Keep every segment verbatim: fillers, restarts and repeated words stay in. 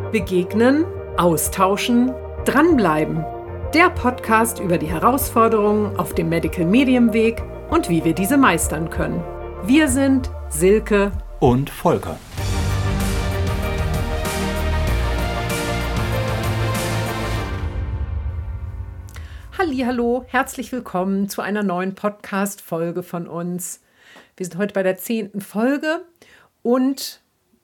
Begegnen, austauschen, dranbleiben. Der Podcast über die Herausforderungen auf dem Medical Medium Weg und wie wir diese meistern können. Wir sind Silke und Volker. Hallihallo, herzlich willkommen zu einer neuen Podcast-Folge von uns. Wir sind heute bei der zehnten Folge und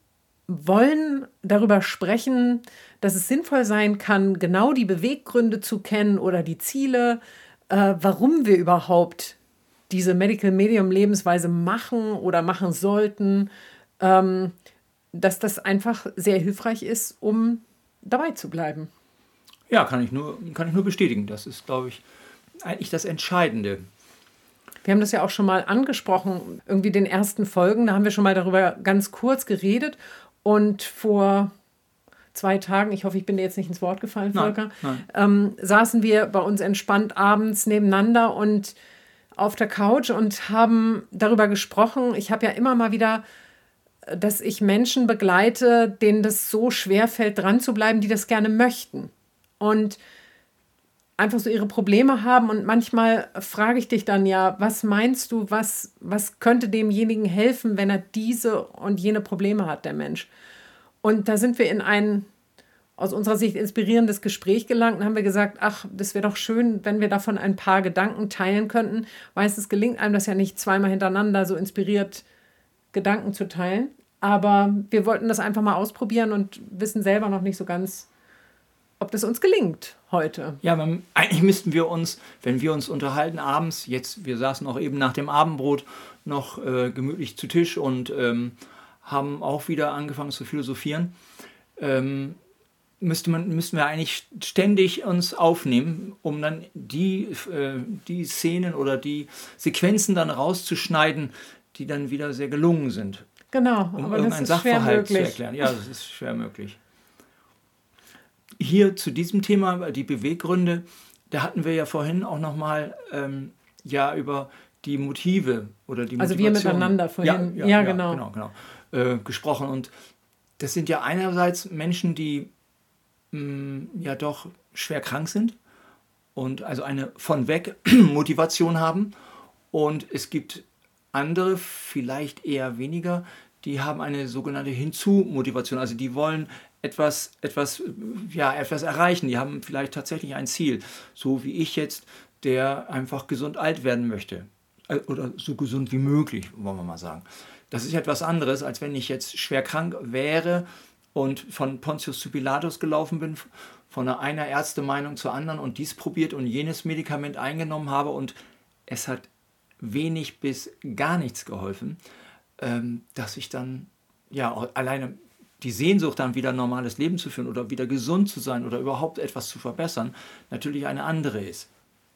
wollen darüber sprechen, dass es sinnvoll sein kann, genau die Beweggründe zu kennen oder die Ziele, äh, warum wir überhaupt diese Medical Medium Lebensweise machen oder machen sollten, ähm, dass das einfach sehr hilfreich ist, um dabei zu bleiben. Ja, kann ich nur, kann ich nur bestätigen. Das ist, glaube ich, eigentlich das Entscheidende. Wir haben das ja auch schon mal angesprochen, irgendwie den ersten Folgen, da haben wir schon mal darüber ganz kurz geredet. Und vor zwei Tagen, ich hoffe, ich bin dir jetzt nicht ins Wort gefallen, Volker, nein, nein. Ähm, saßen wir bei uns entspannt abends nebeneinander und auf der Couch und haben darüber gesprochen. Ich habe ja immer mal wieder, dass ich Menschen begleite, denen das so schwer fällt, dran zu bleiben, die das gerne möchten. Und einfach so ihre Probleme haben. Und manchmal frage ich dich dann ja, was meinst du, was, was könnte demjenigen helfen, wenn er diese und jene Probleme hat, der Mensch? Und da sind wir in ein aus unserer Sicht inspirierendes Gespräch gelangt und haben wir gesagt, ach, das wäre doch schön, wenn wir davon ein paar Gedanken teilen könnten. Meistens gelingt einem das ja nicht, zweimal hintereinander so inspiriert Gedanken zu teilen. Aber wir wollten das einfach mal ausprobieren und wissen selber noch nicht so ganz, ob das uns gelingt heute. Ja, man, eigentlich müssten wir uns, wenn wir uns unterhalten abends, jetzt, wir saßen auch eben nach dem Abendbrot noch äh, gemütlich zu Tisch und ähm, haben auch wieder angefangen zu philosophieren, ähm, müsste man, müssten wir eigentlich ständig uns aufnehmen, um dann die, äh, die Szenen oder die Sequenzen dann rauszuschneiden, die dann wieder sehr gelungen sind. Genau, um aber irgendeinen das ist schwer Sachverhalt möglich. zu erklären. Ja, das ist schwer möglich. Hier zu diesem Thema, die Beweggründe, da hatten wir ja vorhin auch nochmal ähm, ja, über die Motive oder die Also Motivation. wir miteinander vorhin. Ja, ja, ja, ja genau. genau, genau äh, gesprochen. Und das sind ja einerseits Menschen, die mh, ja doch schwer krank sind und also eine von weg Motivation haben. Und es gibt andere, vielleicht eher weniger, die haben eine sogenannte Hinzu-Motivation. Also die wollen etwas, etwas, ja, etwas erreichen. Die haben vielleicht tatsächlich ein Ziel. So wie ich jetzt, der einfach gesund alt werden möchte. Oder so gesund wie möglich, wollen wir mal sagen. Das ist etwas anderes, als wenn ich jetzt schwer krank wäre und von Pontius zu Pilatus gelaufen bin, von einer Ärztemeinung zur anderen und dies probiert und jenes Medikament eingenommen habe und es hat wenig bis gar nichts geholfen, ähm, dass ich dann ja alleine die Sehnsucht, dann wieder ein normales Leben zu führen oder wieder gesund zu sein oder überhaupt etwas zu verbessern, natürlich eine andere ist.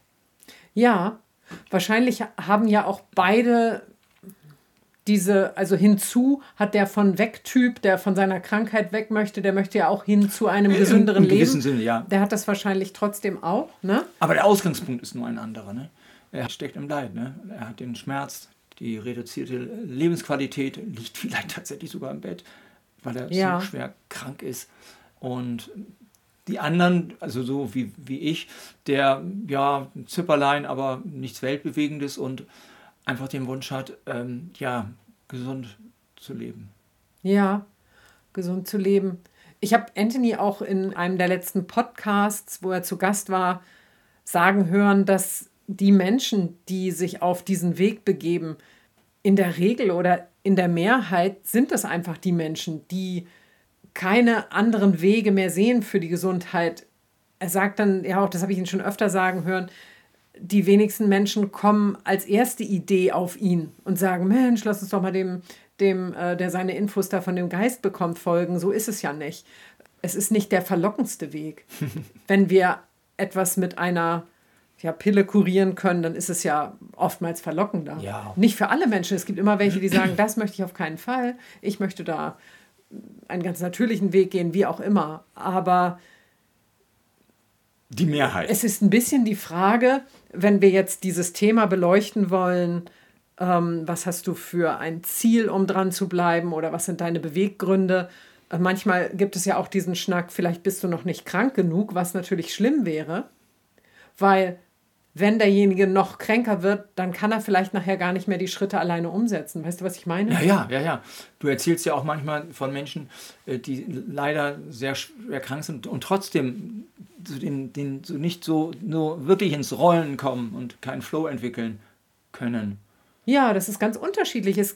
Ja, wahrscheinlich haben ja auch beide diese, also hinzu hat der von weg Typ, der von seiner Krankheit weg möchte, der möchte ja auch hin zu einem gesünderen Im gewissen Leben. Sinne, ja. Der hat das wahrscheinlich trotzdem auch, ne? Aber der Ausgangspunkt ist nur ein anderer, ne? Er steckt im Leid, ne? Er hat den Schmerz, die reduzierte Lebensqualität, liegt vielleicht tatsächlich sogar im Bett, weil er ja so schwer krank ist. Und die anderen, also so wie, wie ich, der ja ein Zipperlein, aber nichts Weltbewegendes und einfach den Wunsch hat, ähm, ja, gesund zu leben. Ja, gesund zu leben. Ich habe Anthony auch in einem der letzten Podcasts, wo er zu Gast war, sagen hören, dass die Menschen, die sich auf diesen Weg begeben, in der Regel oder in der Mehrheit sind das einfach die Menschen, die keine anderen Wege mehr sehen für die Gesundheit. Er sagt dann, ja auch, das habe ich ihn schon öfter sagen hören, die wenigsten Menschen kommen als erste Idee auf ihn und sagen, Mensch, lass uns doch mal dem, dem äh, der seine Infos da von dem Geist bekommt, folgen. So ist es ja nicht. Es ist nicht der verlockendste Weg. Wenn wir etwas mit einer ja, Pille kurieren können, dann ist es ja oftmals verlockender. Ja. Nicht für alle Menschen. Es gibt immer welche, die sagen, das möchte ich auf keinen Fall. Ich möchte da einen ganz natürlichen Weg gehen, wie auch immer. Aber die Mehrheit. Es ist ein bisschen die Frage, wenn wir jetzt dieses Thema beleuchten wollen, ähm, was hast du für ein Ziel, um dran zu bleiben oder was sind deine Beweggründe? Manchmal gibt es ja auch diesen Schnack, vielleicht bist du noch nicht krank genug, was natürlich schlimm wäre, weil wenn derjenige noch kränker wird, dann kann er vielleicht nachher gar nicht mehr die Schritte alleine umsetzen. Weißt du, was ich meine? Ja, ja, ja, ja. Du erzählst ja auch manchmal von Menschen, die leider sehr schwer krank sind und trotzdem so, den, den, so nicht so nur wirklich ins Rollen kommen und keinen Flow entwickeln können. Ja, das ist ganz unterschiedlich. Es,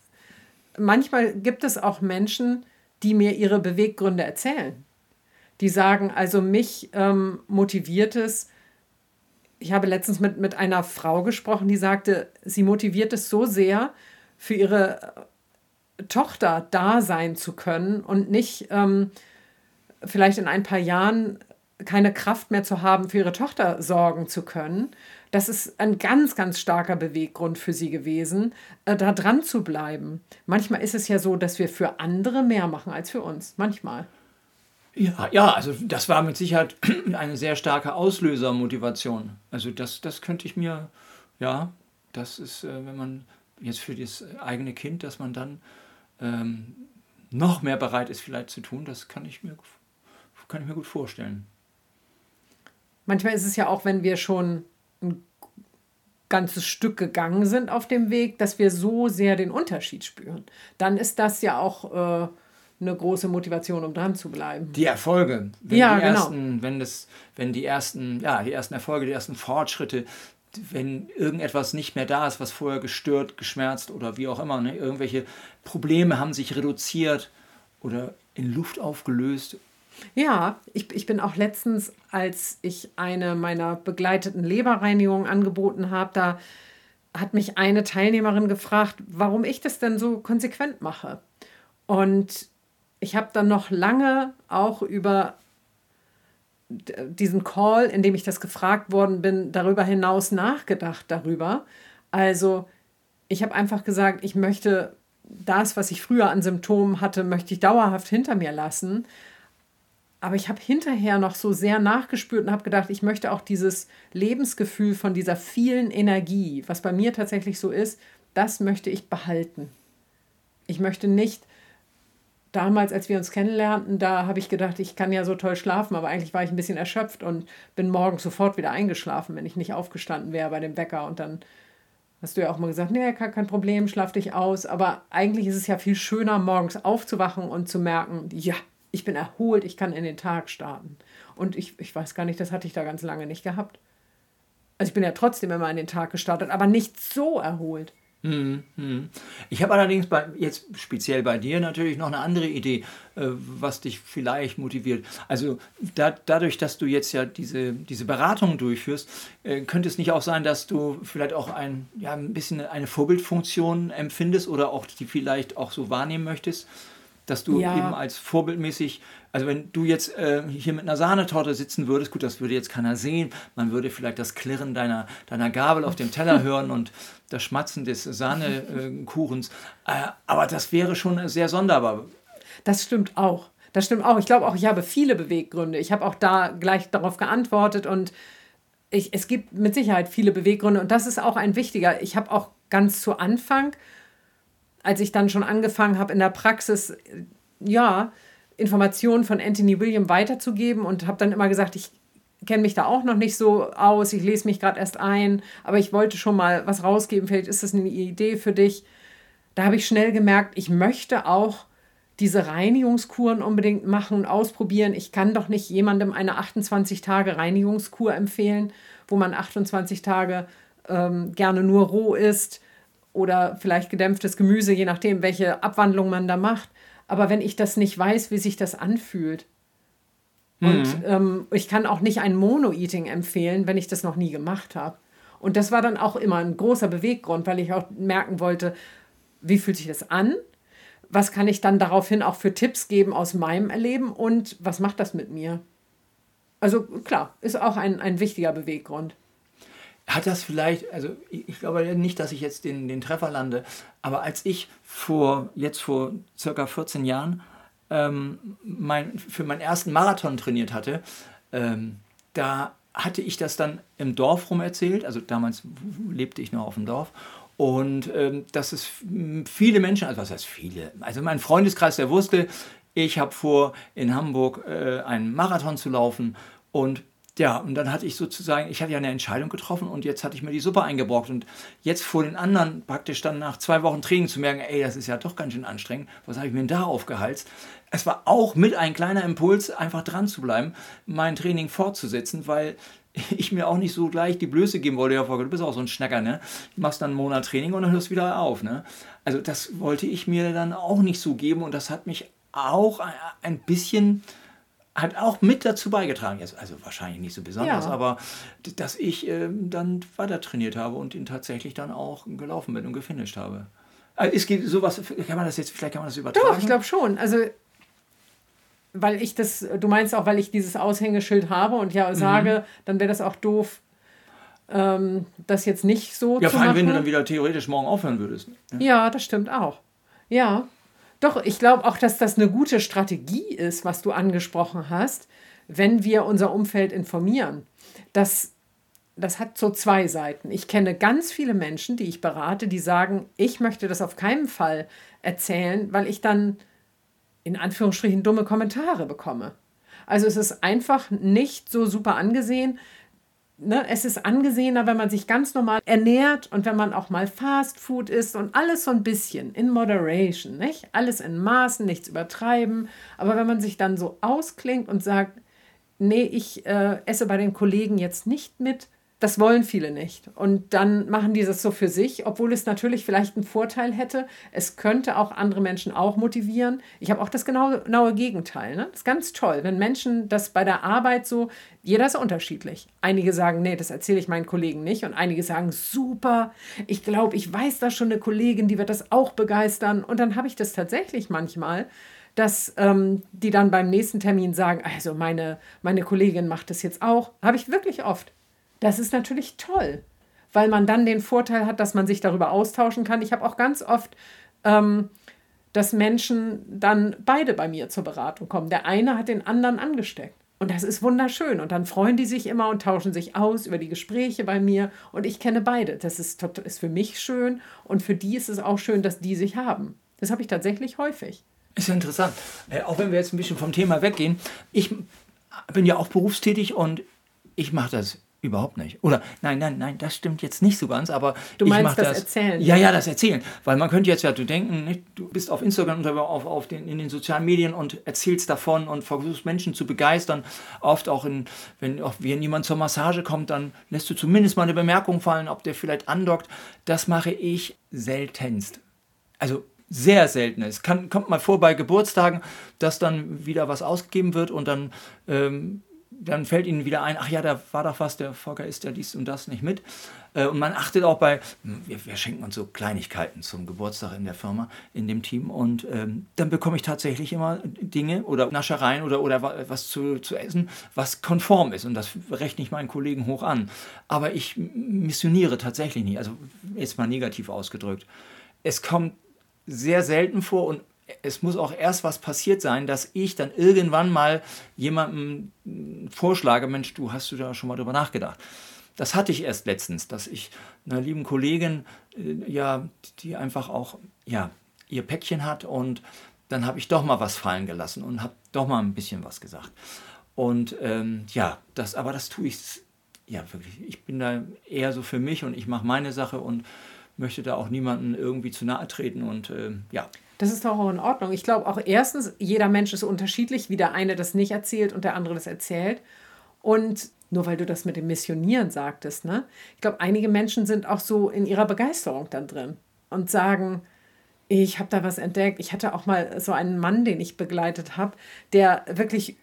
manchmal gibt es auch Menschen, die mir ihre Beweggründe erzählen. Die sagen, also mich ähm, motiviert es. Ich habe letztens mit, mit einer Frau gesprochen, die sagte, sie motiviert es so sehr, für ihre Tochter da sein zu können und nicht ähm, vielleicht in ein paar Jahren keine Kraft mehr zu haben, für ihre Tochter sorgen zu können. Das ist ein ganz, ganz starker Beweggrund für sie gewesen, äh, da dran zu bleiben. Manchmal ist es ja so, dass wir für andere mehr machen als für uns. Manchmal. Ja, ja, also das war mit Sicherheit eine sehr starke Auslösermotivation. Also das, das könnte ich mir, ja, das ist, äh, wenn man jetzt für das eigene Kind, dass man dann ähm, noch mehr bereit ist vielleicht zu tun, das kann ich mir, kann ich mir gut vorstellen. Manchmal ist es ja auch, wenn wir schon ein ganzes Stück gegangen sind auf dem Weg, dass wir so sehr den Unterschied spüren. Dann ist das ja auch äh, eine große Motivation, um dran zu bleiben. Die Erfolge, wenn ja, die genau. ersten, wenn das, wenn die ersten, ja, die ersten Erfolge, die ersten Fortschritte, wenn irgendetwas nicht mehr da ist, was vorher gestört, geschmerzt oder wie auch immer, ne, irgendwelche Probleme haben sich reduziert oder in Luft aufgelöst. Ja, ich, ich bin auch letztens, als ich eine meiner begleiteten Leberreinigungen angeboten habe, da hat mich eine Teilnehmerin gefragt, warum ich das denn so konsequent mache. Und ich habe dann noch lange auch über diesen Call, in dem ich das gefragt worden bin, darüber hinaus nachgedacht darüber. Also ich habe einfach gesagt, ich möchte das, was ich früher an Symptomen hatte, möchte ich dauerhaft hinter mir lassen. Aber ich habe hinterher noch so sehr nachgespürt und habe gedacht, ich möchte auch dieses Lebensgefühl von dieser vielen Energie, was bei mir tatsächlich so ist, das möchte ich behalten. Ich möchte nicht, damals, als wir uns kennenlernten, da habe ich gedacht, ich kann ja so toll schlafen, aber eigentlich war ich ein bisschen erschöpft und bin morgens sofort wieder eingeschlafen, wenn ich nicht aufgestanden wäre bei dem Wecker. Und dann hast du ja auch mal gesagt, nee, kein Problem, schlaf dich aus. Aber eigentlich ist es ja viel schöner, morgens aufzuwachen und zu merken, ja, ich bin erholt, ich kann in den Tag starten. Und ich, ich weiß gar nicht, das hatte ich da ganz lange nicht gehabt. Also ich bin ja trotzdem immer in den Tag gestartet, aber nicht so erholt. Hm, hm. Ich habe allerdings bei, jetzt speziell bei dir natürlich noch eine andere Idee, äh, was dich vielleicht motiviert. Also da, dadurch, dass du jetzt ja diese, diese Beratung durchführst, äh, könnte es nicht auch sein, dass du vielleicht auch ein, ja, ein bisschen eine Vorbildfunktion empfindest oder auch die vielleicht auch so wahrnehmen möchtest? Dass du Ja. eben als vorbildmäßig, also wenn du jetzt äh, hier mit einer Sahnetorte sitzen würdest, gut, das würde jetzt keiner sehen, man würde vielleicht das Klirren deiner, deiner Gabel auf dem Teller hören und das Schmatzen des Sahnekuchens, äh, aber das wäre schon sehr sonderbar. Das stimmt auch. Das stimmt auch. Ich glaube auch, ich habe viele Beweggründe. Ich habe auch da gleich darauf geantwortet und ich, es gibt mit Sicherheit viele Beweggründe und das ist auch ein wichtiger. Ich habe auch ganz zu Anfang, als ich dann schon angefangen habe, in der Praxis, ja, Informationen von Anthony William weiterzugeben und habe dann immer gesagt, ich kenne mich da auch noch nicht so aus, ich lese mich gerade erst ein, aber ich wollte schon mal was rausgeben, vielleicht ist das eine Idee für dich. Da habe ich schnell gemerkt, ich möchte auch diese Reinigungskuren unbedingt machen und ausprobieren. Ich kann doch nicht jemandem eine achtundzwanzig Tage Reinigungskur empfehlen, wo man achtundzwanzig Tage ähm, gerne nur roh isst, oder vielleicht gedämpftes Gemüse, je nachdem, welche Abwandlung man da macht. Aber wenn ich das nicht weiß, wie sich das anfühlt. Mhm. Und ähm, ich kann auch nicht ein Mono-Eating empfehlen, wenn ich das noch nie gemacht habe. Und das war dann auch immer ein großer Beweggrund, weil ich auch merken wollte, wie fühlt sich das an? Was kann ich dann daraufhin auch für Tipps geben aus meinem Erleben? Und was macht das mit mir? Also klar, ist auch ein, ein wichtiger Beweggrund. Hat das vielleicht, also ich glaube nicht, dass ich jetzt den, den Treffer lande, aber als ich vor, jetzt vor circa vierzehn Jahren ähm, mein, für meinen ersten Marathon trainiert hatte, ähm, da hatte ich das dann im Dorf rum erzählt, also damals lebte ich noch auf dem Dorf, und ähm, dass es viele Menschen, also was heißt viele, also mein Freundeskreis, der wusste, ich habe vor, in Hamburg äh, einen Marathon zu laufen und ja, und dann hatte ich sozusagen, ich hatte ja eine Entscheidung getroffen und jetzt hatte ich mir die Suppe eingebrockt und jetzt vor den anderen praktisch dann nach zwei Wochen Training zu merken, ey, das ist ja doch ganz schön anstrengend, was habe ich mir denn da aufgehalst? Es war auch mit ein kleiner Impuls, einfach dran zu bleiben, mein Training fortzusetzen, weil ich mir auch nicht so gleich die Blöße geben wollte, ja, du bist auch so ein Schnacker, ne? Du machst dann einen Monat Training und dann hörst du wieder auf, ne? Also das wollte ich mir dann auch nicht so geben und das hat mich auch ein bisschen... hat auch mit dazu beigetragen, jetzt, also wahrscheinlich nicht so besonders, ja. aber dass ich äh, dann weiter trainiert habe und ihn tatsächlich dann auch gelaufen bin und gefinisht habe. Also es geht sowas, kann man das jetzt, vielleicht kann man das übertragen? Doch, ich glaube schon. Also, weil ich das, du meinst auch, weil ich dieses Aushängeschild habe und ja sage, mhm. dann wäre das auch doof, ähm, das jetzt nicht so ja, zu machen. Ja, vor allem, wenn du machen. dann wieder theoretisch morgen aufhören würdest. Ja, ja das stimmt auch. Ja. Doch, ich glaube auch, dass das eine gute Strategie ist, was du angesprochen hast, wenn wir unser Umfeld informieren. Das, das hat so zwei Seiten. Ich kenne ganz viele Menschen, die ich berate, die sagen, ich möchte das auf keinen Fall erzählen, weil ich dann in Anführungsstrichen dumme Kommentare bekomme. Also es ist einfach nicht so super angesehen. Ne, es ist angesehener, wenn man sich ganz normal ernährt und wenn man auch mal Fast Food isst und alles so ein bisschen in Moderation, nicht? Alles in Maßen, nichts übertreiben. Aber wenn man sich dann so ausklingt und sagt, nee, ich äh, esse bei den Kollegen jetzt nicht mit, das wollen viele nicht. Und dann machen die das so für sich, obwohl es natürlich vielleicht einen Vorteil hätte. Es könnte auch andere Menschen auch motivieren. Ich habe auch das genaue, genaue Gegenteil. Ne? Das ist ganz toll, wenn Menschen das bei der Arbeit so, jeder ist unterschiedlich. Einige sagen, nee, das erzähle ich meinen Kollegen nicht. Und einige sagen, super, ich glaube, ich weiß da schon eine Kollegin, die wird das auch begeistern. Und dann habe ich das tatsächlich manchmal, dass ähm, die dann beim nächsten Termin sagen, also meine, meine Kollegin macht das jetzt auch. Habe ich wirklich oft. Das ist natürlich toll, weil man dann den Vorteil hat, dass man sich darüber austauschen kann. Ich habe auch ganz oft, ähm, dass Menschen dann beide bei mir zur Beratung kommen. Der eine hat den anderen angesteckt. Und das ist wunderschön. Und dann freuen die sich immer und tauschen sich aus über die Gespräche bei mir. Und ich kenne beide. Das ist, ist für mich schön. Und für die ist es auch schön, dass die sich haben. Das habe ich tatsächlich häufig. Ist ja interessant. Äh, auch wenn wir jetzt ein bisschen vom Thema weggehen. Ich bin ja auch berufstätig und ich mache das überhaupt nicht. Oder nein, nein, nein, das stimmt jetzt nicht so ganz, aber du meinst ich das, das Erzählen? Ja, ja, das Erzählen. Weil man könnte jetzt ja du denken, nicht? Du bist auf Instagram und auf, auf den, in den sozialen Medien und erzählst davon und versuchst Menschen zu begeistern. Oft auch, in, wenn, auch wenn jemand zur Massage kommt, dann lässt du zumindest mal eine Bemerkung fallen, ob der vielleicht andockt. Das mache ich seltenst. Also sehr selten. Es kann, kommt mal vor bei Geburtstagen, dass dann wieder was ausgegeben wird und dann ähm, dann fällt ihnen wieder ein, ach ja, da war doch was, der Volker isst ja dies und das nicht mit. Und man achtet auch bei, wir, wir schenken uns so Kleinigkeiten zum Geburtstag in der Firma, in dem Team. Und ähm, dann bekomme ich tatsächlich immer Dinge oder Naschereien oder, oder was zu, zu essen, was konform ist. Und das rechne ich meinen Kollegen hoch an. Aber ich missioniere tatsächlich nicht. Also jetzt mal negativ ausgedrückt. Es kommt sehr selten vor und es muss auch erst was passiert sein, dass ich dann irgendwann mal jemandem vorschlage, Mensch, du hast du da schon mal drüber nachgedacht. Das hatte ich erst letztens, dass ich einer lieben Kollegin, äh, ja, die einfach auch ja, ihr Päckchen hat und dann habe ich doch mal was fallen gelassen und habe doch mal ein bisschen was gesagt. Und ähm, ja, das, aber das tue ich, ja wirklich, ich bin da eher so für mich und ich mache meine Sache und möchte da auch niemanden irgendwie zu nahe treten und äh, ja. Das ist doch auch in Ordnung. Ich glaube auch erstens, jeder Mensch ist unterschiedlich, wie der eine das nicht erzählt und der andere das erzählt. Und nur weil du das mit dem Missionieren sagtest, ne? Ich glaube, einige Menschen sind auch so in ihrer Begeisterung dann drin und sagen, ich habe da was entdeckt. Ich hatte auch mal so einen Mann, den ich begleitet habe, der wirklich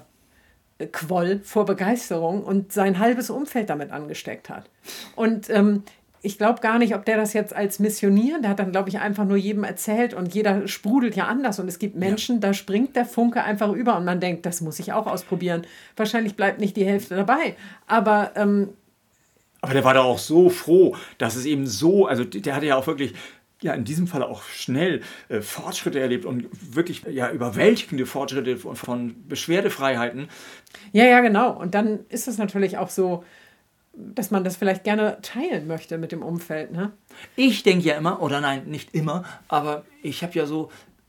überquoll vor Begeisterung und sein halbes Umfeld damit angesteckt hat. Und ähm, ich glaube gar nicht, ob der das jetzt als Missionieren, der hat dann, glaube ich, einfach nur jedem erzählt und jeder sprudelt ja anders und es gibt Menschen, ja. Da springt der Funke einfach über und man denkt, das muss ich auch ausprobieren. Wahrscheinlich bleibt nicht die Hälfte dabei, aber... Ähm, aber der war da auch so froh, dass es eben so, also der hatte ja auch wirklich... ja, in diesem Fall auch schnell äh, Fortschritte erlebt und wirklich ja, überwältigende Fortschritte von, von Beschwerdefreiheiten. Ja, ja, genau. Und dann ist es natürlich auch so, dass man das vielleicht gerne teilen möchte mit dem Umfeld, ne? Ich denke ja immer, oder nein, nicht immer, aber ich habe ja so,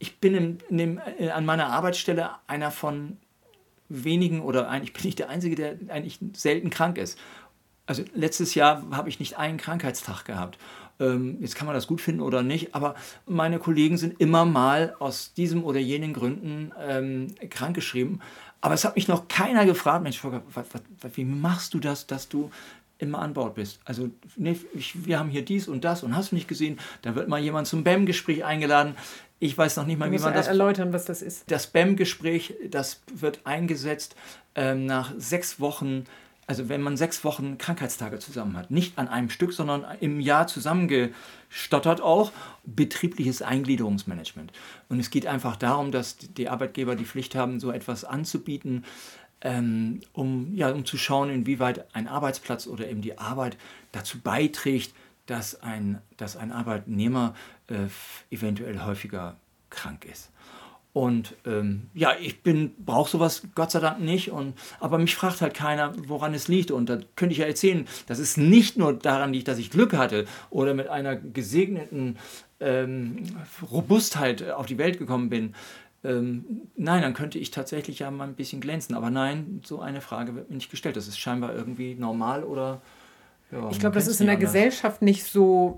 ich bin in, in dem, äh, an meiner Arbeitsstelle einer von wenigen, oder eigentlich bin ich der Einzige, der eigentlich selten krank ist. Also letztes Jahr habe ich nicht einen Krankheitstag gehabt. Ähm, jetzt kann man das gut finden oder nicht, aber meine Kollegen sind immer mal aus diesem oder jenen Gründen ähm, krankgeschrieben. Aber es hat mich noch keiner gefragt, Mensch, Volker, was, was, wie machst du das, dass du immer an Bord bist? Also nee, ich, wir haben hier dies und das und hast du nicht gesehen, da wird mal jemand zum B E M-Gespräch eingeladen. Ich weiß noch nicht mal, du wie musst man das... erläutern, was das ist. Das B E M-Gespräch, das wird eingesetzt ähm, nach sechs Wochen, also wenn man sechs Wochen Krankheitstage zusammen hat. Nicht an einem Stück, sondern im Jahr zusammengestottert auch. Betriebliches Eingliederungsmanagement. Und es geht einfach darum, dass die Arbeitgeber die Pflicht haben, so etwas anzubieten, ähm, um, ja, um zu schauen, inwieweit ein Arbeitsplatz oder eben die Arbeit dazu beiträgt, dass ein, dass ein Arbeitnehmer äh, eventuell häufiger krank ist. Und ähm, ja, ich bin brauche sowas Gott sei Dank nicht. Und, aber mich fragt halt keiner, woran es liegt. Und da könnte ich ja erzählen, dass es nicht nur daran liegt, dass ich Glück hatte oder mit einer gesegneten ähm, Robustheit auf die Welt gekommen bin. Ähm, nein, dann könnte ich tatsächlich ja mal ein bisschen glänzen. Aber nein, so eine Frage wird mir nicht gestellt. Das ist scheinbar irgendwie normal oder... Ja, ich glaube, das ist in der anders. Gesellschaft nicht so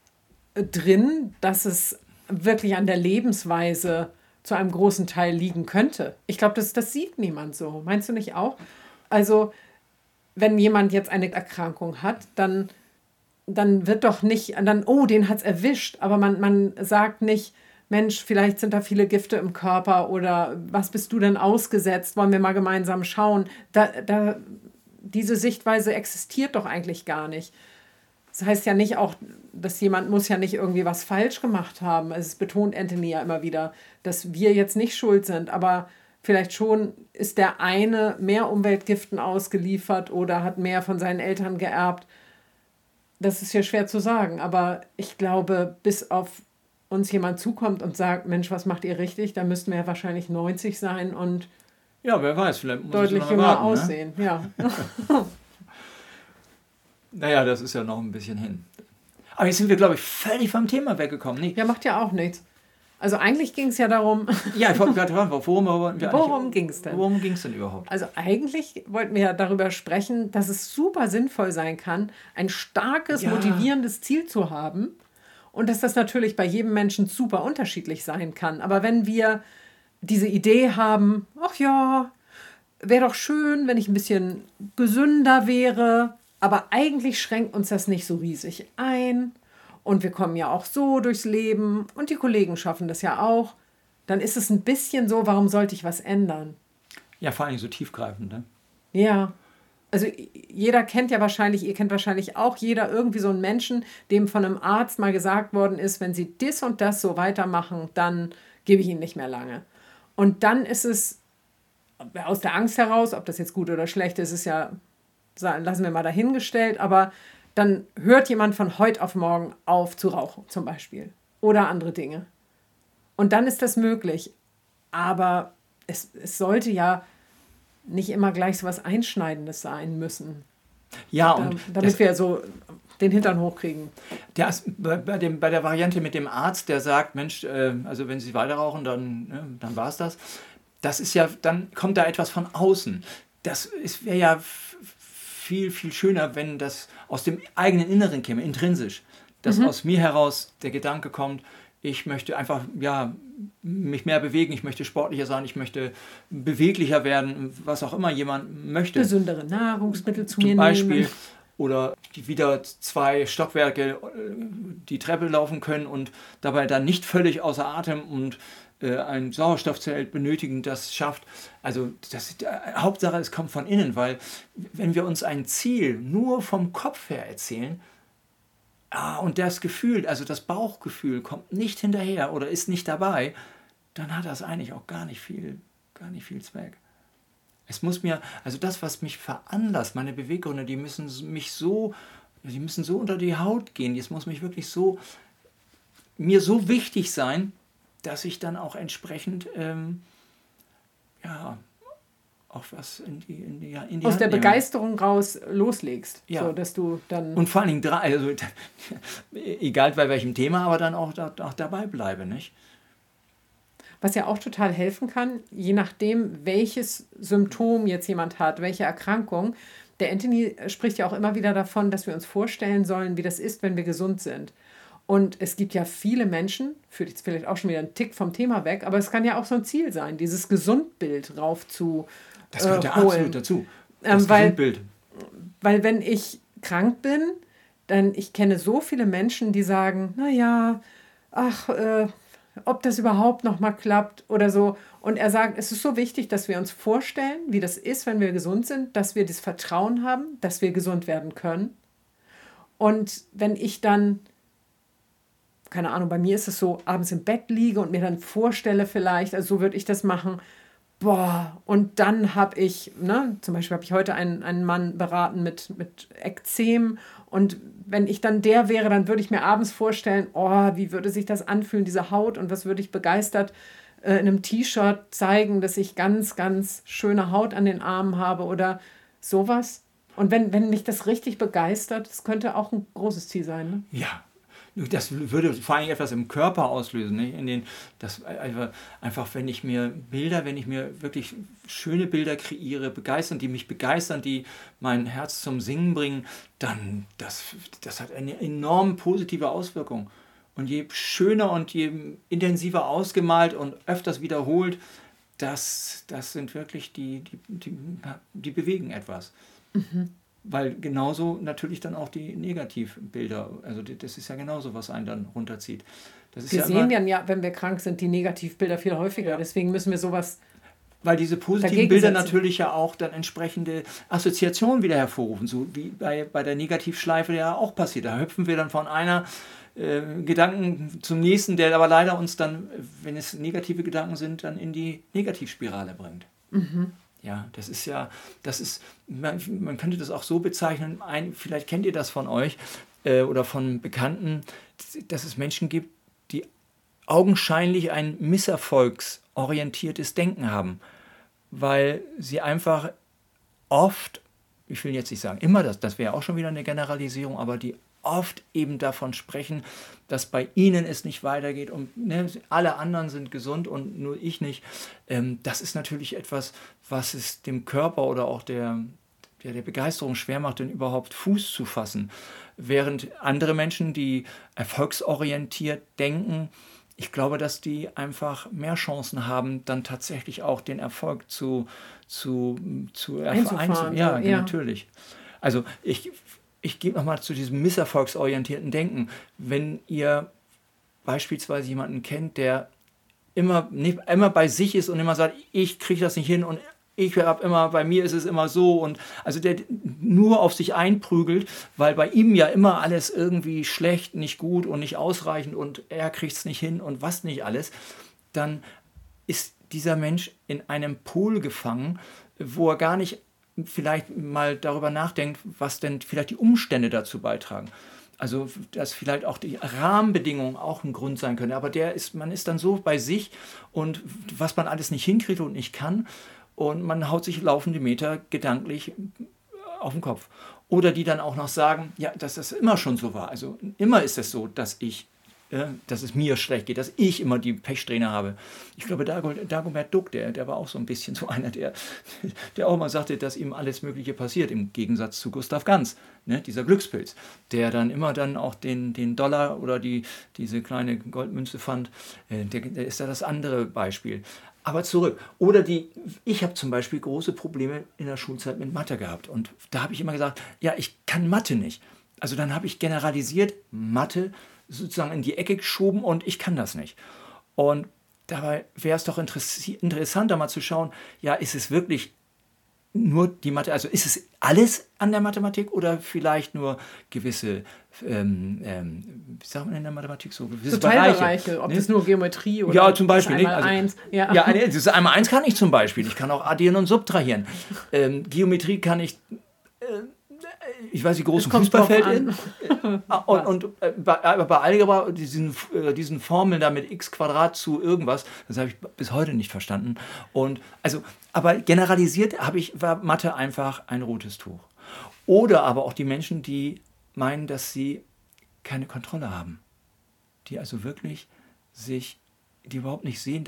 drin, dass es wirklich an der Lebensweise zu einem großen Teil liegen könnte. Ich glaube, das, das sieht niemand so. Meinst du nicht auch? Also, wenn jemand jetzt eine Erkrankung hat, dann, dann wird doch nicht, dann, oh, den hat es erwischt. Aber man, man sagt nicht, Mensch, vielleicht sind da viele Gifte im Körper oder was bist du denn ausgesetzt? Wollen wir mal gemeinsam schauen? Da, da, diese Sichtweise existiert doch eigentlich gar nicht. Das heißt ja nicht auch, dass jemand muss ja nicht irgendwie was falsch gemacht haben. Es betont Anthony ja immer wieder, dass wir jetzt nicht schuld sind, aber vielleicht schon ist der eine mehr Umweltgiften ausgeliefert oder hat mehr von seinen Eltern geerbt. Das ist ja schwer zu sagen, aber ich glaube, bis auf uns jemand zukommt und sagt, Mensch, was macht ihr richtig, dann müssten wir ja wahrscheinlich neunzig sein und ja, wer weiß, vielleicht muss deutlich es jünger warten, aussehen. Ne? Ja. Naja, das ist ja noch ein bisschen hin. Aber jetzt sind wir, glaube ich, völlig vom Thema weggekommen. Nee. Ja, macht ja auch nichts. Also eigentlich ging es ja darum... Ja, ich wollte gerade fragen, worum, worum ging es denn? Worum ging es denn überhaupt? Also eigentlich wollten wir ja darüber sprechen, dass es super sinnvoll sein kann, ein starkes, ja. motivierendes Ziel zu haben und dass das natürlich bei jedem Menschen super unterschiedlich sein kann. Aber wenn wir diese Idee haben, ach ja, wäre doch schön, wenn ich ein bisschen gesünder wäre, aber eigentlich schränkt uns das nicht so riesig ein und wir kommen ja auch so durchs Leben und die Kollegen schaffen das ja auch, dann ist es ein bisschen so, warum sollte ich was ändern? Ja, vor allem so tiefgreifend, ne? Ja, also jeder kennt ja wahrscheinlich, ihr kennt wahrscheinlich auch jeder irgendwie so einen Menschen, dem von einem Arzt mal gesagt worden ist, wenn sie das und das so weitermachen, dann gebe ich ihnen nicht mehr lange. Und dann ist es aus der Angst heraus, ob das jetzt gut oder schlecht ist, ist ja, lassen wir mal dahingestellt, aber dann hört jemand von heute auf morgen auf zu rauchen zum Beispiel oder andere Dinge. Und dann ist das möglich. Aber es, es sollte ja nicht immer gleich so was Einschneidendes sein müssen. Ja, da, und damit das, wir so den Hintern hochkriegen. Der, bei, bei, dem, bei der Variante mit dem Arzt, der sagt, Mensch, äh, also wenn Sie weiter rauchen, dann, ne, dann war es das. Das ist ja, dann kommt da etwas von außen. Das wäre ja f- viel, viel schöner, wenn das aus dem eigenen Inneren käme, intrinsisch. Dass mhm. aus mir heraus der Gedanke kommt, ich möchte einfach ja, mich mehr bewegen, ich möchte sportlicher sein, ich möchte beweglicher werden, was auch immer jemand möchte. Gesündere Nahrungsmittel zu Zum mir Beispiel. nehmen. Oder wieder zwei Stockwerke die Treppe laufen können und dabei dann nicht völlig außer Atem und äh, ein Sauerstoffzelt benötigen, das schafft. Also das ist, äh, Hauptsache, es kommt von innen, weil wenn wir uns ein Ziel nur vom Kopf her erzählen, ah, und das Gefühl, also das Bauchgefühl kommt nicht hinterher oder ist nicht dabei, dann hat das eigentlich auch gar nicht viel, gar nicht viel Zweck. Es muss mir, also das, was mich veranlasst, meine Beweggründe, die müssen mich so, die müssen so unter die Haut gehen. Es muss mich wirklich so, mir so wichtig sein, dass ich dann auch entsprechend, ähm, ja, auch was in die, in die, in die aus Hand der nehme. Begeisterung raus loslegst. Ja. So, dass du dann und vor allen Dingen, also, egal bei welchem Thema, aber dann auch, auch dabei bleibe, nicht? was ja auch total helfen kann, je nachdem, welches Symptom jetzt jemand hat, welche Erkrankung. Der Anthony spricht ja auch immer wieder davon, dass wir uns vorstellen sollen, wie das ist, wenn wir gesund sind. Und es gibt ja viele Menschen, führt jetzt vielleicht auch schon wieder einen Tick vom Thema weg, aber es kann ja auch so ein Ziel sein, dieses Gesundbild rauf zu Das gehört ja äh, holen. absolut dazu. Das Ähm, weil, Gesundbild. weil wenn ich krank bin, dann ich kenne so viele Menschen, die sagen, naja, ach, äh, ob das überhaupt noch mal klappt oder so. Und er sagt, es ist so wichtig, dass wir uns vorstellen, wie das ist, wenn wir gesund sind, dass wir das Vertrauen haben, dass wir gesund werden können. Und wenn ich dann, keine Ahnung, bei mir ist es so, abends im Bett liege und mir dann vorstelle vielleicht, also so würde ich das machen, boah, und dann habe ich, ne, zum Beispiel habe ich heute einen, einen Mann beraten mit, mit Ekzem und wenn ich dann der wäre, dann würde ich mir abends vorstellen, oh, wie würde sich das anfühlen, diese Haut und was würde ich begeistert äh, in einem T-Shirt zeigen, dass ich ganz, ganz schöne Haut an den Armen habe oder sowas. Und wenn, wenn mich das richtig begeistert, das könnte auch ein großes Ziel sein, ne? Ja, das würde vor allem etwas im Körper auslösen. Nicht? In den, das einfach, einfach, wenn ich mir Bilder, wenn ich mir wirklich schöne Bilder kreiere, begeistern, die mich begeistern, die mein Herz zum Singen bringen, dann das, das hat eine enorm positive Auswirkung. Und je schöner und je intensiver ausgemalt und öfters wiederholt, das, das sind wirklich die, die, die, die bewegen etwas. Mhm. Weil genauso natürlich dann auch die Negativbilder, also das ist ja genauso, was einen dann runterzieht. Das ist wir ja sehen immer, ja, wenn wir krank sind, die Negativbilder viel häufiger. Ja. Deswegen müssen wir sowas. Weil diese positiven Bilder natürlich ja auch dann entsprechende Assoziationen wieder hervorrufen, so wie bei, bei der Negativschleife ja auch passiert. Da hüpfen wir dann von einer äh, Gedanken zum nächsten, der aber leider uns dann, wenn es negative Gedanken sind, dann in die Negativspirale bringt. Mhm. Ja, das ist ja, das ist, man, man könnte das auch so bezeichnen, ein, vielleicht kennt ihr das von euch äh, oder von Bekannten, dass es Menschen gibt, die augenscheinlich ein misserfolgsorientiertes Denken haben, weil sie einfach oft, ich will jetzt nicht sagen immer, das, das wäre auch schon wieder eine Generalisierung, aber die oft eben davon sprechen, dass bei ihnen es nicht weitergeht und ne, alle anderen sind gesund und nur ich nicht. Ähm, das ist natürlich etwas, was es dem Körper oder auch der, der, der Begeisterung schwer macht, denn überhaupt Fuß zu fassen. Während andere Menschen, die erfolgsorientiert denken, ich glaube, dass die einfach mehr Chancen haben, dann tatsächlich auch den Erfolg zu, zu, zu einzufahren. Ja, ja, natürlich. Also ich... Ich gehe nochmal zu diesem misserfolgsorientierten Denken. Wenn ihr beispielsweise jemanden kennt, der immer, nicht, immer bei sich ist und immer sagt, ich kriege das nicht hin und ich habe immer, bei mir ist es immer so und also der nur auf sich einprügelt, weil bei ihm ja immer alles irgendwie schlecht, nicht gut und nicht ausreichend und er kriegt es nicht hin und was nicht alles, dann ist dieser Mensch in einem Pol gefangen, wo er gar nicht vielleicht mal darüber nachdenkt, was denn vielleicht die Umstände dazu beitragen. Also, dass vielleicht auch die Rahmenbedingungen auch ein Grund sein können. Aber der ist, man ist dann so bei sich und was man alles nicht hinkriegt und nicht kann und man haut sich laufende Meter gedanklich auf den Kopf. Oder die dann auch noch sagen, ja, dass das immer schon so war. Also immer ist es so, dass ich Ja, dass es mir schlecht geht, dass ich immer die Pechsträhne habe. Ich glaube, Dagobert Duck, der, der war auch so ein bisschen so einer, der, der auch mal sagte, dass ihm alles Mögliche passiert, im Gegensatz zu Gustav Ganz, ne, dieser Glückspilz, der dann immer dann auch den, den Dollar oder die, diese kleine Goldmünze fand. Der, der ist da das andere Beispiel. Aber zurück. Oder die, ich habe zum Beispiel große Probleme in der Schulzeit mit Mathe gehabt. Und da habe ich immer gesagt, ja, ich kann Mathe nicht. Also dann habe ich generalisiert, Mathe sozusagen in die Ecke geschoben und ich kann das nicht. Und dabei wäre es doch interessi- interessanter mal zu schauen, ja, ist es wirklich nur die Mathe, also ist es alles an der Mathematik oder vielleicht nur gewisse, ähm, ähm, wie sagt man in der Mathematik so, gewisse so Bereiche. Teilbereiche, ob ne? das nur Geometrie oder ja, zum Beispiel, einmal also, eins. Ja, ja eine, das einmal eins kann ich zum Beispiel, ich kann auch addieren und subtrahieren. Ähm, Geometrie kann ich äh, ich weiß, wie groß ein Fußballfeld ist. Und, und äh, bei, bei Algebra, diesen, äh, diesen Formeln da mit x Quadrat zu irgendwas, das habe ich bis heute nicht verstanden. Und, also, aber generalisiert habe ich, war Mathe einfach ein rotes Tuch. Oder aber auch die Menschen, die meinen, dass sie keine Kontrolle haben. Die also wirklich sich, die überhaupt nicht sehen, dass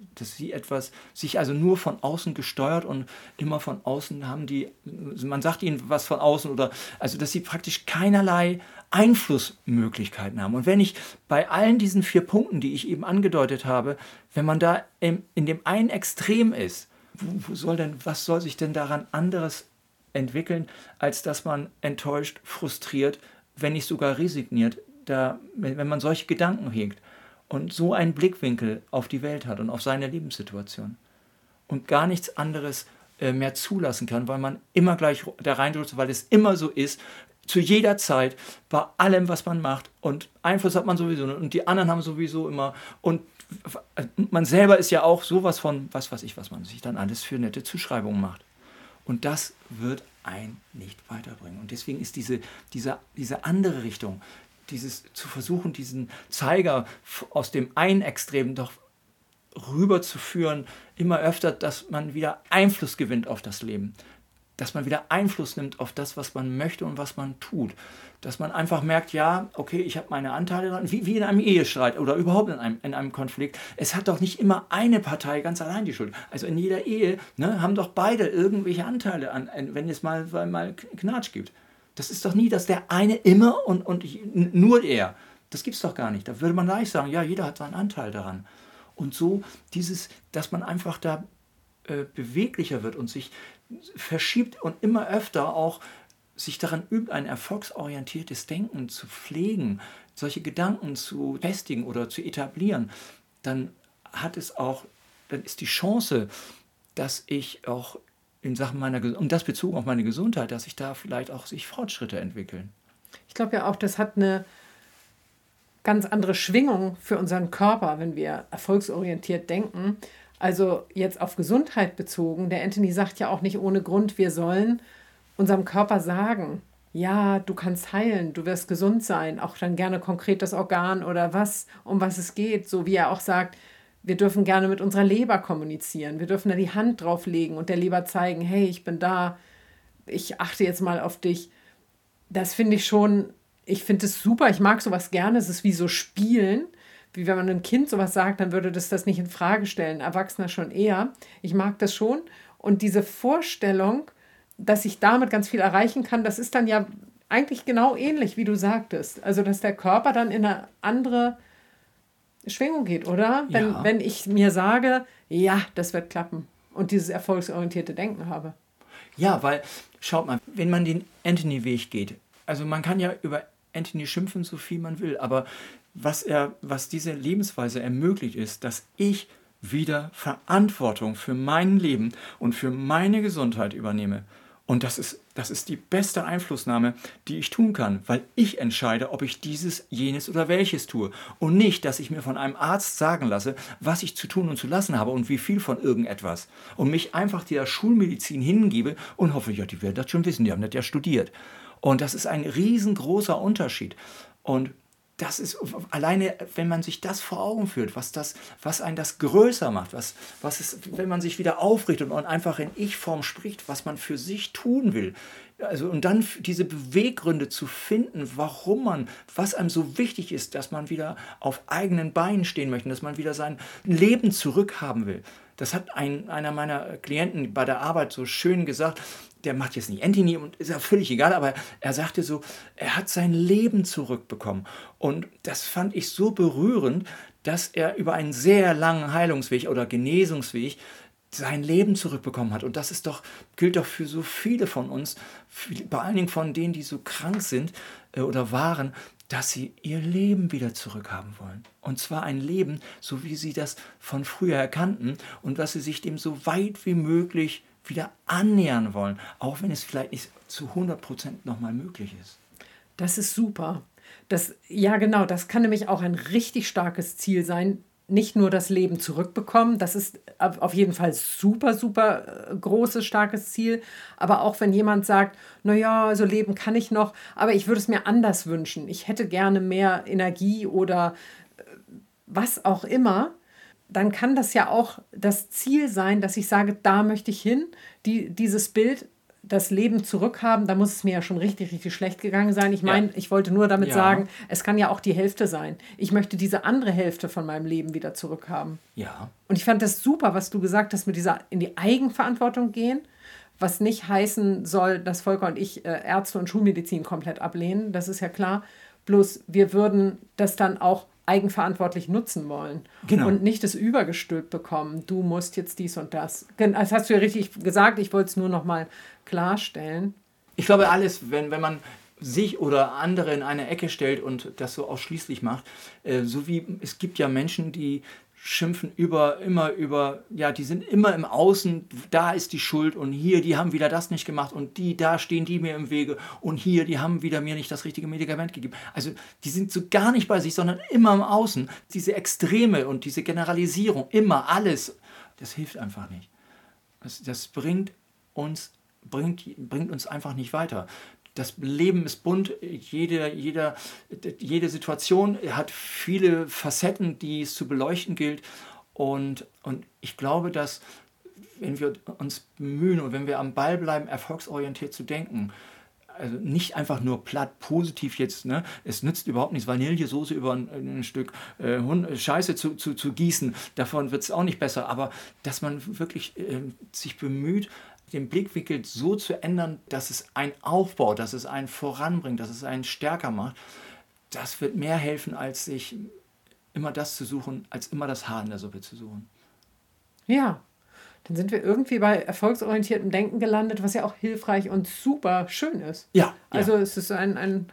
dass sie etwas, sich also nur von außen gesteuert und immer von außen haben die, man sagt ihnen was von außen oder, also dass sie praktisch keinerlei Einflussmöglichkeiten haben. Und wenn ich bei allen diesen vier Punkten, die ich eben angedeutet habe, wenn man da in, in dem einen Extrem ist, wo, wo soll denn, was soll sich denn daran anderes entwickeln, als dass man enttäuscht, frustriert, wenn nicht sogar resigniert, da, wenn man solche Gedanken hegt und so einen Blickwinkel auf die Welt hat und auf seine Lebenssituation und gar nichts anderes äh, mehr zulassen kann, weil man immer gleich da reinrutscht, weil es immer so ist, zu jeder Zeit, bei allem, was man macht, und Einfluss hat man sowieso und die anderen haben sowieso immer und man selber ist ja auch sowas von, was weiß ich, was man sich dann alles für nette Zuschreibungen macht. Und das wird einen nicht weiterbringen. Und deswegen ist diese, diese, diese andere Richtung, dieses zu versuchen, diesen Zeiger aus dem einen Extrem doch rüber zu führen, immer öfter, dass man wieder Einfluss gewinnt auf das Leben. Dass man wieder Einfluss nimmt auf das, was man möchte und was man tut. Dass man einfach merkt, ja, okay, ich habe meine Anteile dran, wie, wie in einem Ehestreit oder überhaupt in einem, in einem Konflikt. Es hat doch nicht immer eine Partei ganz allein die Schuld. Also in jeder Ehe, ne, haben doch beide irgendwelche Anteile, an, wenn es mal, mal Knatsch gibt. Das ist doch nie, dass der eine immer und, und ich, nur er. Das gibt es doch gar nicht. Da würde man leicht sagen, ja, jeder hat seinen Anteil daran. Und so dieses, dass man einfach da äh, beweglicher wird und sich verschiebt und immer öfter auch sich daran übt, ein erfolgsorientiertes Denken zu pflegen, solche Gedanken zu festigen oder zu etablieren, dann hat es auch, dann ist die Chance, dass ich auch in Sachen meiner, und das bezogen auf meine Gesundheit, dass sich da vielleicht auch sich Fortschritte entwickeln. Ich glaube ja auch, das hat eine ganz andere Schwingung für unseren Körper, wenn wir erfolgsorientiert denken. Also jetzt auf Gesundheit bezogen, der Anthony sagt ja auch nicht ohne Grund, wir sollen unserem Körper sagen, ja, du kannst heilen, du wirst gesund sein, auch dann gerne konkret das Organ oder was, um was es geht, so wie er auch sagt, wir dürfen gerne mit unserer Leber kommunizieren, wir dürfen da die Hand drauf legen und der Leber zeigen, hey, ich bin da, ich achte jetzt mal auf dich. Das finde ich schon, ich finde es super, ich mag sowas gerne, es ist wie so Spielen, wie wenn man einem Kind sowas sagt, dann würde das das nicht in Frage stellen, Erwachsener schon eher. Ich mag das schon. Und diese Vorstellung, dass ich damit ganz viel erreichen kann, das ist dann ja eigentlich genau ähnlich, wie du sagtest. Also, dass der Körper dann in eine andere Schwingung geht, oder? Wenn, Ja. wenn ich mir sage, ja, das wird klappen und dieses erfolgsorientierte Denken habe. Ja, weil, schaut mal, wenn man den Anthony-Weg geht, also man kann ja über Anthony schimpfen, so viel man will, aber was er, was diese Lebensweise ermöglicht, ist, dass ich wieder Verantwortung für mein Leben und für meine Gesundheit übernehme. Und das ist, das ist die beste Einflussnahme, die ich tun kann, weil ich entscheide, ob ich dieses, jenes oder welches tue. Und nicht, dass ich mir von einem Arzt sagen lasse, was ich zu tun und zu lassen habe und wie viel von irgendetwas. Und mich einfach der Schulmedizin hingebe und hoffe, ja, die werden das schon wissen, die haben das ja studiert. Und das ist ein riesengroßer Unterschied. Und das ist alleine, wenn man sich das vor Augen führt, was, das, was einen das größer macht, was, was ist, wenn man sich wieder aufrichtet und einfach in Ich-Form spricht, was man für sich tun will. Also, und dann diese Beweggründe zu finden, warum man, was einem so wichtig ist, dass man wieder auf eigenen Beinen stehen möchte, dass man wieder sein Leben zurückhaben will. Das hat ein, einer meiner Klienten bei der Arbeit so schön gesagt. Der macht jetzt nicht Anthony und ist ja völlig egal, aber er sagte so, er hat sein Leben zurückbekommen. Und das fand ich so berührend, dass er über einen sehr langen Heilungsweg oder Genesungsweg sein Leben zurückbekommen hat. Und das ist doch, gilt doch für so viele von uns, vor allen Dingen von denen, die so krank sind äh, oder waren, dass sie ihr Leben wieder zurückhaben wollen. Und zwar ein Leben, so wie sie das von früher erkannten und dass sie sich dem so weit wie möglich wieder annähern wollen, auch wenn es vielleicht nicht zu hundert Prozent nochmal möglich ist. Das ist super. Das, ja, genau, das kann nämlich auch ein richtig starkes Ziel sein. Nicht nur das Leben zurückbekommen, das ist auf jeden Fall super, super großes, starkes Ziel. Aber auch wenn jemand sagt, naja, so leben kann ich noch, aber ich würde es mir anders wünschen. Ich hätte gerne mehr Energie oder was auch immer. Dann kann das ja auch das Ziel sein, dass ich sage, da möchte ich hin. Die, dieses Bild, das Leben zurückhaben, da muss es mir ja schon richtig, richtig schlecht gegangen sein. Ich meine, ja. ich wollte nur damit ja. sagen, es kann ja auch die Hälfte sein. Ich möchte diese andere Hälfte von meinem Leben wieder zurückhaben. Ja. Und ich fand das super, was du gesagt hast, mit dieser in die Eigenverantwortung gehen, was nicht heißen soll, dass Volker und ich äh, Ärzte und Schulmedizin komplett ablehnen. Das ist ja klar. Bloß wir würden das dann auch eigenverantwortlich nutzen wollen genau. und nicht das übergestülpt bekommen. Du musst jetzt dies und das. Das hast du ja richtig gesagt. Ich wollte es nur noch mal klarstellen. Ich glaube, alles, wenn, wenn man sich oder andere in eine Ecke stellt und das so ausschließlich macht, äh, so wie es gibt ja Menschen, die schimpfen über, immer über, ja, die sind immer im Außen, da ist die Schuld und hier, die haben wieder das nicht gemacht und die, da stehen die mir im Wege und hier, die haben wieder mir nicht das richtige Medikament gegeben. Also die sind so gar nicht bei sich, sondern immer im Außen. Diese Extreme und diese Generalisierung, immer alles, das hilft einfach nicht. Das, das bringt uns, bringt, bringt uns einfach nicht weiter. Das Leben ist bunt, jede, jede, jede Situation hat viele Facetten, die es zu beleuchten gilt. Und, und ich glaube, dass wenn wir uns bemühen und wenn wir am Ball bleiben, erfolgsorientiert zu denken, also nicht einfach nur platt positiv jetzt, ne? Es nützt überhaupt nichts, Vanillesoße über ein, ein Stück äh, Scheiße zu, zu, zu gießen, davon wird es auch nicht besser, aber dass man wirklich äh, sich bemüht, den Blickwinkel so zu ändern, dass es einen aufbaut, dass es einen voranbringt, dass es einen stärker macht, das wird mehr helfen, als sich immer das zu suchen, als immer das Haar in der Suppe zu suchen. Ja, dann sind wir irgendwie bei erfolgsorientiertem Denken gelandet, was ja auch hilfreich und super schön ist. Ja. Also ja. es ist ein, ein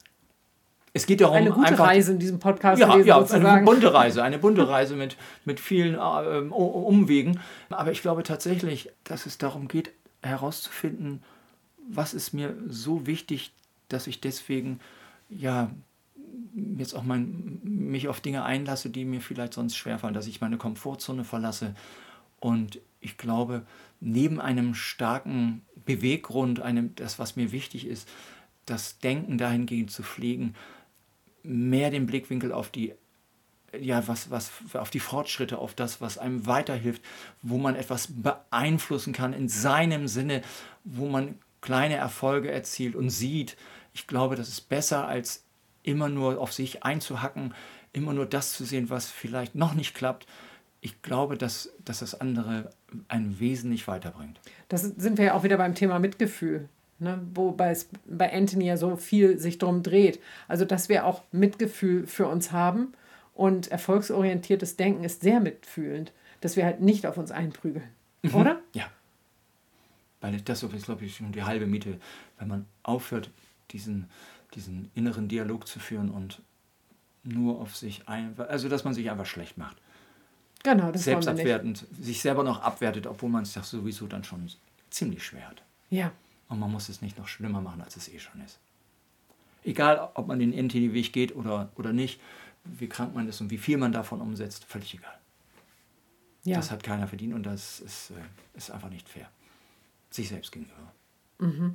Es geht darum, eine gute einfach, Reise in diesem Podcast. Ja, gewesen, ja sozusagen. eine bunte Reise, eine bunte Reise mit, mit vielen äh, Umwegen. Aber ich glaube tatsächlich, dass es darum geht, herauszufinden, was ist mir so wichtig, dass ich deswegen ja jetzt auch mein, mich auf Dinge einlasse, die mir vielleicht sonst schwerfallen, dass ich meine Komfortzone verlasse. Und ich glaube, neben einem starken Beweggrund, einem, das, was mir wichtig ist, das Denken dahingehend zu pflegen, mehr den Blickwinkel auf die, ja, was, was, auf die Fortschritte, auf das, was einem weiterhilft, wo man etwas beeinflussen kann in seinem Sinne, wo man kleine Erfolge erzielt und sieht. Ich glaube, das ist besser, als immer nur auf sich einzuhacken, immer nur das zu sehen, was vielleicht noch nicht klappt. Ich glaube, dass, dass das andere einen wesentlich weiterbringt. Das sind wir ja auch wieder beim Thema Mitgefühl. Ne, wobei es bei Anthony ja so viel sich drum dreht. Also, dass wir auch Mitgefühl für uns haben und erfolgsorientiertes Denken ist sehr mitfühlend, dass wir halt nicht auf uns einprügeln. Mhm. Oder? Ja. Weil das ist, glaube ich, schon die halbe Miete, wenn man aufhört, diesen, diesen inneren Dialog zu führen und nur auf sich ein, also dass man sich einfach schlecht macht. Genau, das selbstabwertend, sich selber noch abwertet, obwohl man es doch sowieso dann schon ziemlich schwer hat. Ja. Und man muss es nicht noch schlimmer machen, als es eh schon ist. Egal, ob man den N T D-Weg geht oder, oder nicht, wie krank man ist und wie viel man davon umsetzt, völlig egal. Ja. Das hat keiner verdient und das ist, äh, ist einfach nicht fair. Sich selbst gegenüber. Mhm.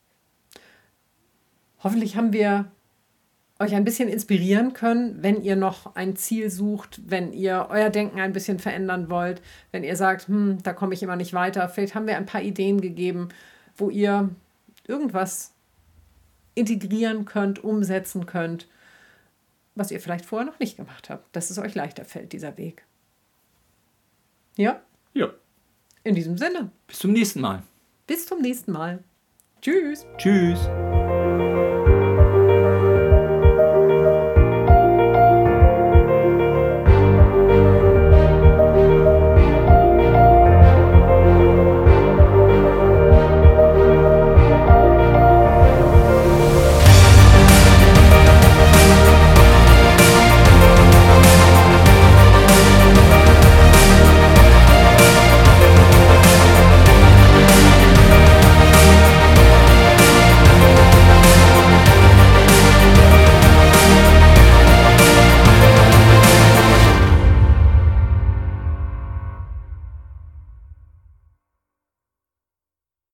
Hoffentlich haben wir euch ein bisschen inspirieren können, wenn ihr noch ein Ziel sucht, wenn ihr euer Denken ein bisschen verändern wollt, wenn ihr sagt, hm, da komme ich immer nicht weiter. Vielleicht haben wir ein paar Ideen gegeben, wo ihr irgendwas integrieren könnt, umsetzen könnt, was ihr vielleicht vorher noch nicht gemacht habt, dass es euch leichter fällt, dieser Weg. Ja? Ja. In diesem Sinne. Bis zum nächsten Mal. Bis zum nächsten Mal. Tschüss. Tschüss.